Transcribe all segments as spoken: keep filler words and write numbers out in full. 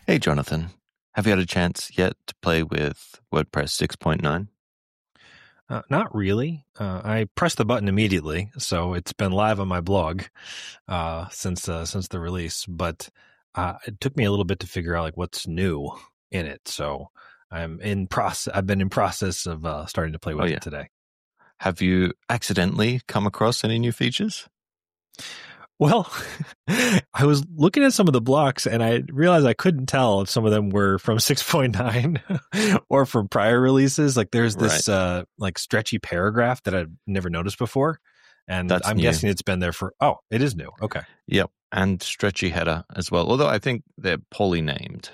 Hey, Jonathan. Have you had a chance yet to play with WordPress six point nine? Uh, not really. Uh, I pressed the button immediately, so it's been live on my blog uh, since uh, since the release. But uh, it took me a little bit to figure out like what's new in it. So I'm in process. I've been in process of uh, starting to play with Oh, yeah. it today. Have you accidentally come across any new features? Well, I was looking at some of the blocks and I realized I couldn't tell if some of them were from six point nine or from prior releases. Like there's this Right. uh, like stretchy paragraph that I've never noticed before. And That's I'm new. guessing it's been there for, oh, it is new. Okay. Yep. And stretchy header as well. Although I think they're poorly named.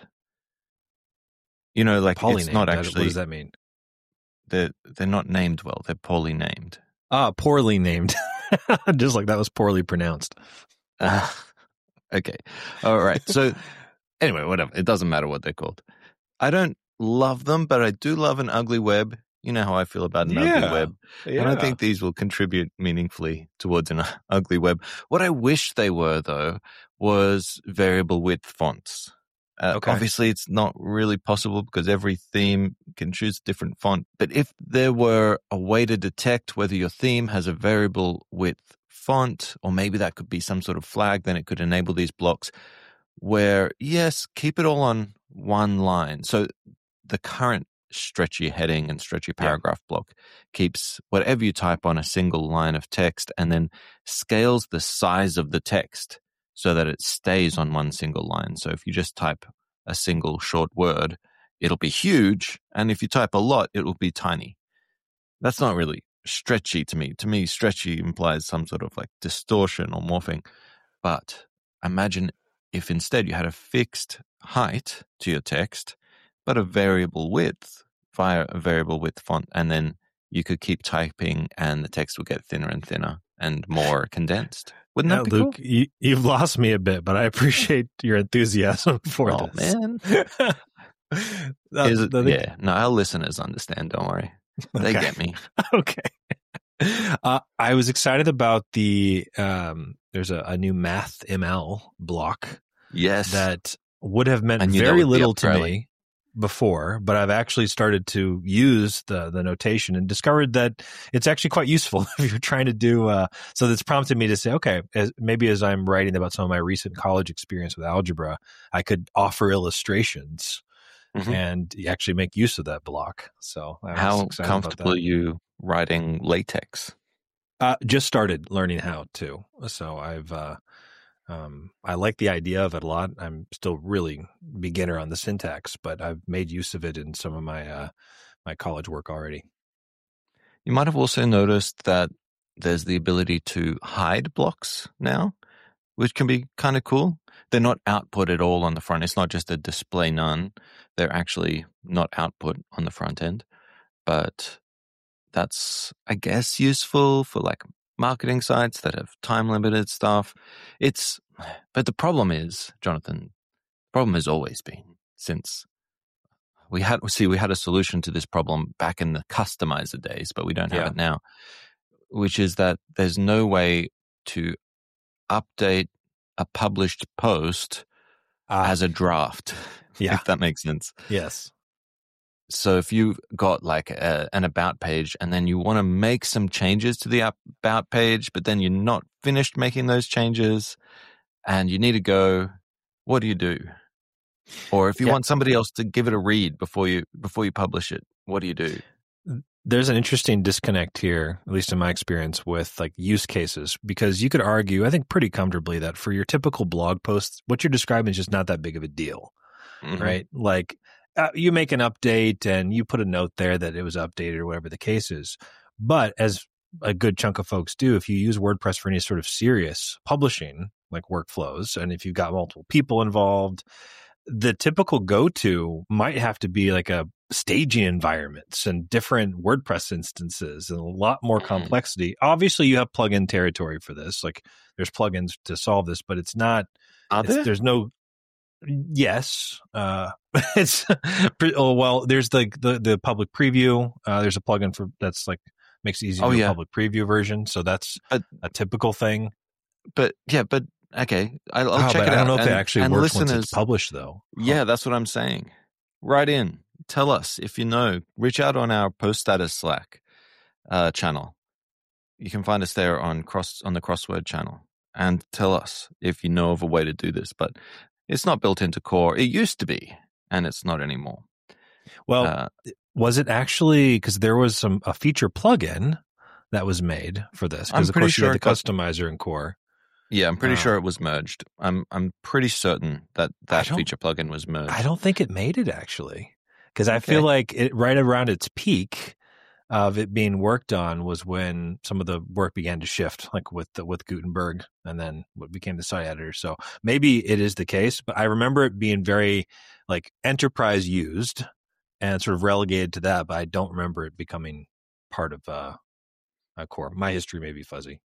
You know, like Poly it's named. not That- actually, what does that mean? they're, they're not named well. They're poorly named. Ah, poorly named. Just like that was poorly pronounced. Uh, okay. All right. So anyway, whatever. It doesn't matter what they're called. I don't love them, but I do love an ugly web. You know how I feel about an Yeah. ugly web. Yeah. And I think these will contribute meaningfully towards an ugly web. What I wish they were, though, was variable width fonts. Uh, Okay. Obviously, it's not really possible because every theme can choose a different font. But if there were a way to detect whether your theme has a variable width font, or maybe that could be some sort of flag, then it could enable these blocks where, yes, keep it all on one line. So the current stretchy heading and stretchy paragraph yeah. block keeps whatever you type on a single line of text and then scales the size of the text so that it stays on one single line. So if you just type a single short word, it'll be huge. And if you type a lot, it will be tiny. That's not really stretchy to me. To me, stretchy implies some sort of like distortion or morphing. But imagine if instead you had a fixed height to your text, but a variable width via a variable width font, and then you could keep typing and the text will get thinner and thinner and more condensed. Wouldn't that uh, be Luke, cool? you, you've lost me a bit, but I appreciate your enthusiasm for oh, this. Oh, man. uh, Is it, the, yeah, no, our listeners understand. Don't worry. They okay. get me. Okay. Uh, I was excited about the, um, there's a, a new Math M L block. Yes. That would have meant very little to early. me before, but I've actually started to use the the notation and discovered that it's actually quite useful if you're trying to do, uh, so that's prompted me to say, okay, as, maybe as I'm writing about some of my recent college experience with algebra, I could offer illustrations mm-hmm. and actually make use of that block. So I was how excited comfortable about that. are you writing LaTeX? Uh, just started learning how to. So I've, uh, Um, I like the idea of it a lot. I'm still really beginner on the syntax, but I've made use of it in some of my uh, my college work already. You might have also noticed that there's the ability to hide blocks now, which can be kind of cool. They're not output at all on the front. It's not just a display none. They're actually not output on the front end. But that's, I guess, useful for like marketing sites that have time-limited stuff. It's, but the problem is, Jonathan, the problem has always been since we had, see, we had a solution to this problem back in the customizer days, but we don't have yeah. it now, which is that there's no way to update a published post uh, as a draft, yeah. if that makes sense. Yes. So if you've got like a, an about page and then you want to make some changes to the about page, but then you're not finished making those changes and you need to go, what do you do? Or if you yeah. want somebody else to give it a read before you before you publish it, what do you do? There's an interesting disconnect here, at least in my experience, with like use cases, because you could argue, I think pretty comfortably, that for your typical blog posts, what you're describing is just not that big of a deal, mm-hmm. right? Like, Uh, you make an update and you put a note there that it was updated or whatever the case is. But as a good chunk of folks do, if you use WordPress for any sort of serious publishing, like workflows, and if you've got multiple people involved, the typical go-to might have to be like a staging environments and different WordPress instances and a lot more complexity. Obviously, you have plugin territory for this. Like there's plugins to solve this, but it's not, Are it's, there? there's no, Yes, uh, it's oh well. There's the the, the public preview. Uh, there's a plugin for that's like makes it easy to oh, do yeah. a public preview version. So that's but, a typical thing. But yeah, but Okay, I'll, I'll Oh, check but it I don't out. know if and, it actually and works once listeners, it's published, though. Huh. Yeah, that's what I'm saying. Write in. Tell us if you know. Reach out on our Post Status Slack uh, channel. You can find us there on cross on the Crossword channel, and tell us if you know of a way to do this. But it's not built into Core. It used to be, and it's not anymore. Well, Uh, was it actually, because there was some a feature plugin that was made for this? I'm Because of pretty course you sure had the it got- customizer in Core. yeah, I'm pretty Uh, sure it was merged. I'm I'm pretty certain that I that don't- feature plugin was merged. I don't think it made it actually, because I Okay. feel like it right around its peak of it being worked on was when some of the work began to shift, like with the, with Gutenberg, and then what became the site editor. So maybe it is the case, but I remember it being very like enterprise used and sort of relegated to that. But I don't remember it becoming part of uh, a Core. My history may be fuzzy.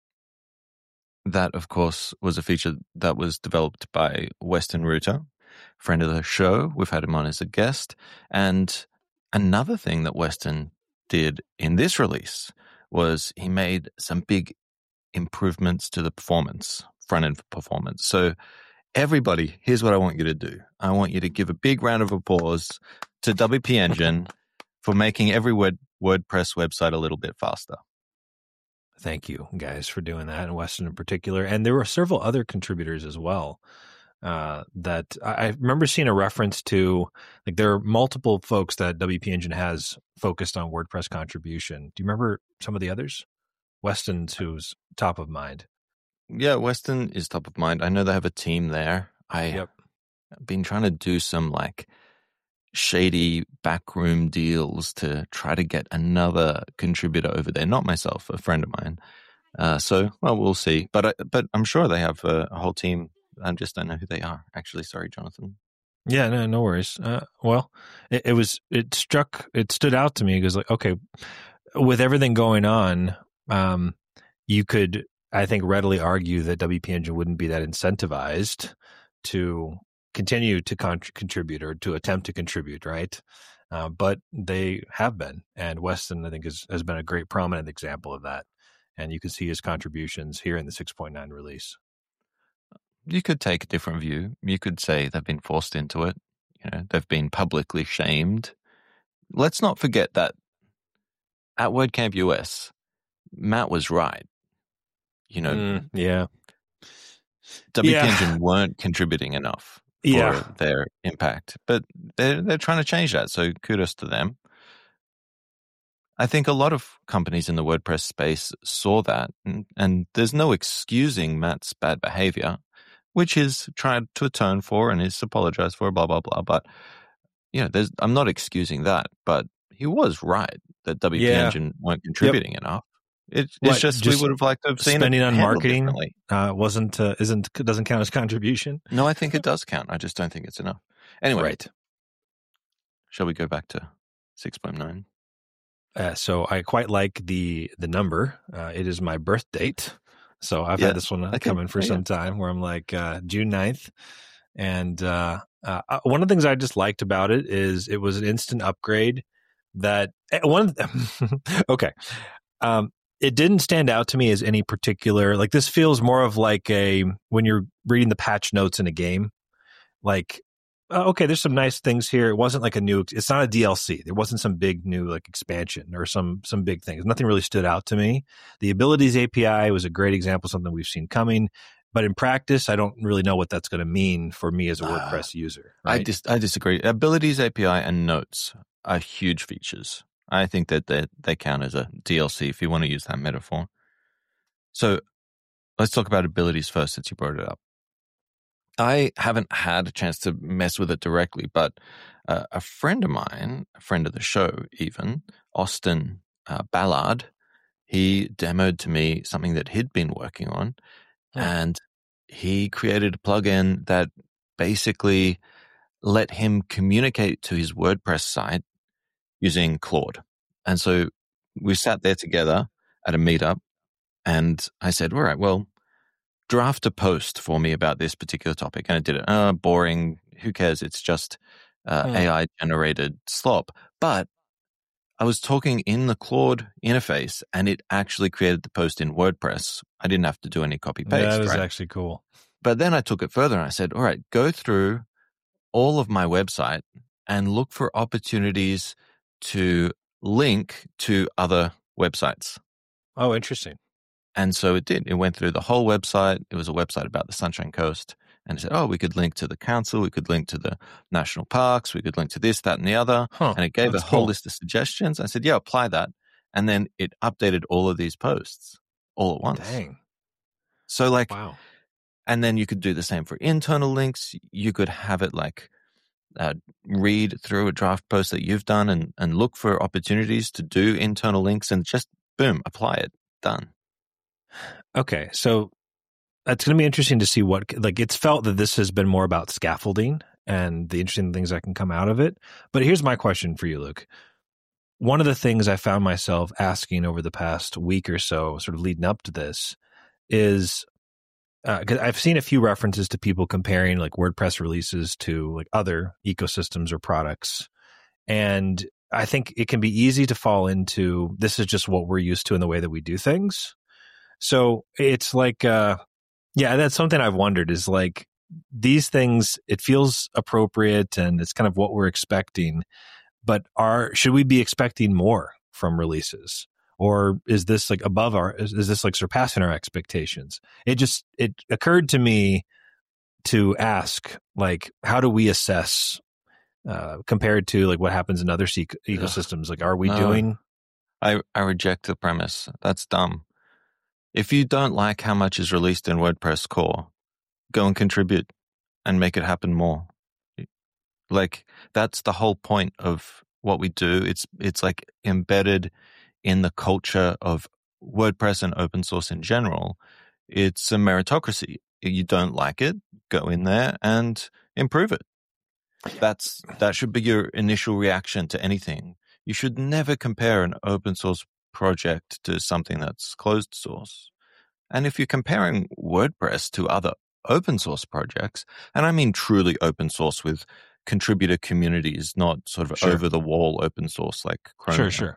That, of course, was a feature that was developed by Weston Ruter, friend of the show. We've had him on as a guest. And another thing that Weston did in this release was he made some big improvements to the performance, front-end performance. So everybody, here's what I want you to do. I want you to give a big round of applause to W P Engine for making every Word, WordPress website a little bit faster. Thank you, guys, for doing that, and Weston in particular. And there were several other contributors as well uh, that I, I remember seeing a reference to. Like, there are multiple folks that W P Engine has focused on WordPress contribution. Do you remember some of the others? Weston's who's top of mind. Yeah, Weston is top of mind. I know they have a team there. I, Yep. I've been trying to do some like shady backroom deals to try to get another contributor over there. Not myself, a friend of mine. Uh, so, well, we'll see. But I, but I'm sure they have a, a whole team. I just don't know who they are. Actually, sorry, Jonathan. Yeah, no, no worries. Uh, well, it, it was it struck it stood out to me because like okay, with everything going on, um, you could I think readily argue that W P Engine wouldn't be that incentivized to continue to con- contribute or to attempt to contribute, right? Uh, but they have been, and Weston I think is, has been a great prominent example of that, and you can see his contributions here in the six point nine release. You could take a different view. You could say they've been forced into it. You know, they've been publicly shamed. Let's not forget that at WordCamp U S, Matt was right. You know, Mm, yeah. W P Yeah. Engine weren't contributing enough for Yeah. their impact, but they're, they're trying to change that. So kudos to them. I think a lot of companies in the WordPress space saw that, and, and there's no excusing Matt's bad behavior, which he's tried to atone for and he's apologized for, blah, blah, blah. But, you know, there's, I'm not excusing that, but he was right that W P Yeah. Engine weren't contributing yep. enough. It, it's What, just, just we would have liked to have seen spending it on handled marketing differently. uh, wasn't uh, isn't doesn't count as contribution. No, I think it does count. I just don't think it's enough. Anyway, Right. Shall we go back to six point nine? Uh, so I quite like the the number. Uh, it is my birth date. So I've Yeah. had this one Okay. coming for Yeah, some yeah. time where I'm like uh, June ninth. And uh, uh, one of the things I just liked about it is it was an instant upgrade that one. Okay. Um, it didn't stand out to me as any particular, like this feels more of like a, when you're reading the patch notes in a game, like, uh, okay, there's some nice things here. It wasn't like a new, it's not a D L C. There wasn't some big new like expansion or some, some big things. Nothing really stood out to me. The Abilities A P I was a great example of something we've seen coming, but in practice, I don't really know what that's going to mean for me as a WordPress uh, user. I Right? dis- I disagree. Abilities A P I and notes are huge features. I think that they, they count as a D L C if you want to use that metaphor. So let's talk about abilities first since you brought it up. I haven't had a chance to mess with it directly, but uh, a friend of mine, a friend of the show even, Austin uh, Ballard, he demoed to me something that he'd been working on, Hmm. and he created a plugin that basically let him communicate to his WordPress site using Claude. And so we sat there together at a meetup, and I said, all right, well, draft a post for me about this particular topic. And it did it. Uh, boring. Who cares? It's just uh, Hmm. A I generated slop. But I was talking in the Claude interface and it actually created the post in WordPress. I didn't have to do any copy paste. That is right? actually cool. But then I took it further and I said, all right, go through all of my website and look for opportunities to link to other websites. Oh, interesting. And so it did. It went through the whole website. It was a website about the Sunshine Coast. And it said, oh, we could link to the council. We could link to the national parks. We could link to this, that, and the other. Huh, and it gave a that's whole cool. list of suggestions. I said, yeah, apply that. And then it updated all of these posts all at once. Dang. So like, Wow. and then you could do the same for internal links. You could have it like uh, read through a draft post that you've done and, and look for opportunities to do internal links and just boom, apply it. Done. Okay. So it's going to be interesting to see what, like, it's felt that this has been more about scaffolding and the interesting things that can come out of it. But here's my question for you, Luke. One of the things I found myself asking over the past week or so, sort of leading up to this, is because uh, I've seen a few references to people comparing like WordPress releases to like other ecosystems or products. And I think it can be easy to fall into, this is just what we're used to in the way that we do things. So it's like, uh, yeah, that's something I've wondered is like these things, it feels appropriate and it's kind of what we're expecting, but are, should we be expecting more from releases? Or is this like above our, is, is this like surpassing our expectations? It just, it occurred to me to ask, like, how do we assess uh, compared to like what happens in other e- ecosystems? Like, are we no, doing? I, I reject the premise. That's dumb. If you don't like how much is released in WordPress core, go and contribute and make it happen more. Like, that's the whole point of what we do. It's, it's like embedded in the culture of WordPress and open source in general. It's a meritocracy. If you don't like it, go in there and improve it. That's, that should be your initial reaction to anything. You should never compare an open source project to something that's closed source. And if you're comparing WordPress to other open source projects, and I mean truly open source with contributor communities, not sort of Sure. over the wall open source like Chrome. Sure, sure.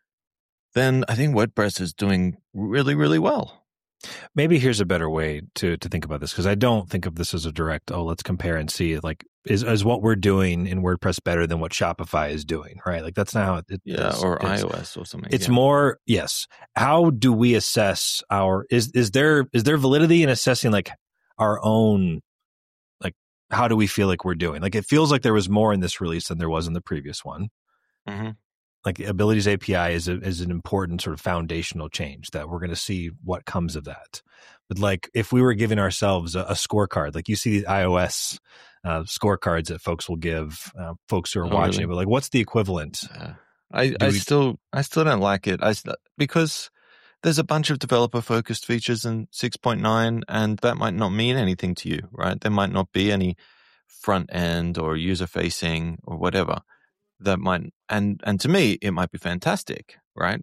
Then I think WordPress is doing really, really well. Maybe here's a better way to to think about this, because I don't think of this as a direct, oh, let's compare and see, like, is is what we're doing in WordPress better than what Shopify is doing, right? Like, that's not how it, it Yeah, is. or It's, iOS or something. it's yeah. more, yes. How do we assess our, is is there is there validity in assessing like our own, like, how do we feel like we're doing? Like, it feels like there was more in this release than there was in the previous one. Mm-hmm. Like, Abilities A P I is a, is an important sort of foundational change that we're going to see what comes of that. But like, if we were giving ourselves a, a scorecard, like you see these iOS uh, scorecards that folks will give uh, folks who are Oh, watching really? it, but like, what's the equivalent? Yeah. I, I we- still I still don't like it. I st- because there's a bunch of developer focused features in six point nine, and that might not mean anything to you, right? There might not be any front end or user facing or whatever. That might, and and to me, it might be fantastic, right?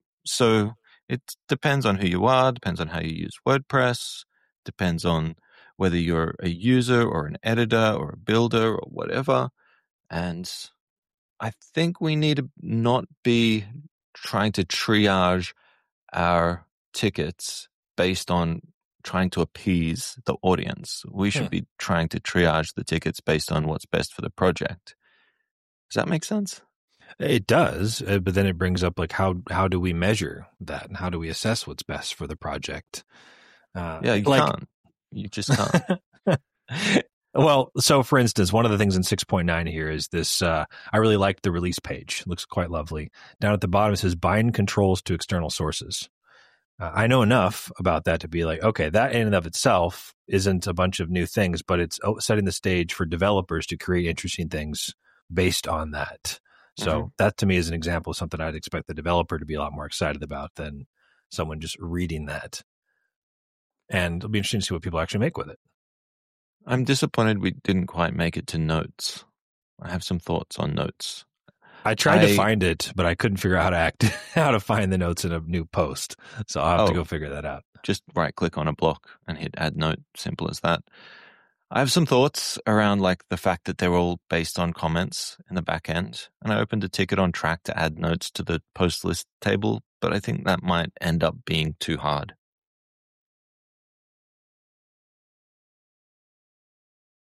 So it depends on who you are, depends on how you use WordPress, depends on whether you're a user or an editor or a builder or whatever. And I think we need to not be trying to triage our tickets based on trying to appease the audience. We should Hmm. be trying to triage the tickets based on what's best for the project. Does that make sense? It does, uh, but then it brings up like, how how do we measure that, and how do we assess what's best for the project? Uh, Yeah, you like, can't. You just can't. Well, so for instance, one of the things in six point nine here is this, uh, I really liked the release page. It looks quite lovely. Down at the bottom, it says bind controls to external sources. Uh, I know enough about that to be like, okay, that in and of itself isn't a bunch of new things, but it's setting the stage for developers to create interesting things based on that. So Mm-hmm. that to me is an example of something I'd expect the developer to be a lot more excited about than someone just reading that. And it'll be interesting to see what people actually make with it. I'm disappointed we didn't quite make it to notes. I have some thoughts on notes. I tried I- to find it, but I couldn't figure out how to act, how to find the notes in a new post. So I'll have to Oh. go figure that out. Just right click on a block and hit add note. Simple as that. I have some thoughts around like the fact that they're all based on comments in the back end. And I opened a ticket on Trac to add notes to the post list table, but I think that might end up being too hard.